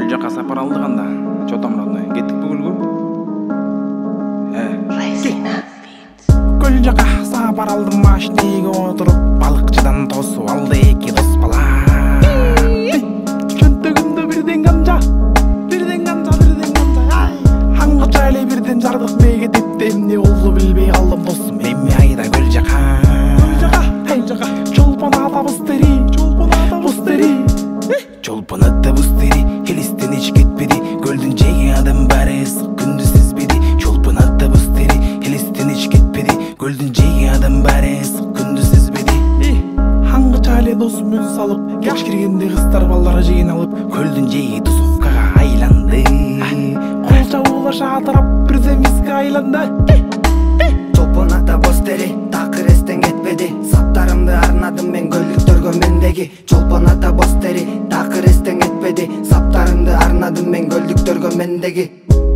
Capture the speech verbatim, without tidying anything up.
Көл жака сапар алдык анда. Чотомрондай. Кеттик бүгүлгү. Көл жака сапар алдым машинеге отуруп, балыкчыдан тосуп алды эки дос бала. Чөнтөгүмдө бирден камжа, бирден камжа, бирден камжа. Аңгыча эле бирден жардык мейге депти, эмне болду билбей калдым досум. Эми айда көл жака. Көл жака, көл жака. Чолпон атабыз тери, чолпон атабыз тери. Чолпон атабыз тери, элестен эч кетпеди. Көлдүн жеги адам баары ысык күндү сезбеди. Чолпон атабыз тери, элестен эч кетпеди. Көлдүн жеги адам баары ысык күндү сезбеди. Аңгыча эле досум үн салып, кеш киргенде кыздар балдары жеген алып, көлдүн жеги тусовкага айланды. Кол чабуулар шатырап, бирден бизге айланды. Чолпон атабыз тери, такыр эстен кетпеди. Саптарымды арнадым мен көлдүктөргө мендеги. Чолпон атабыз тери, такыр эстен кетпеди. Саптарымды арнадым мен көлдүктөргө мендеги.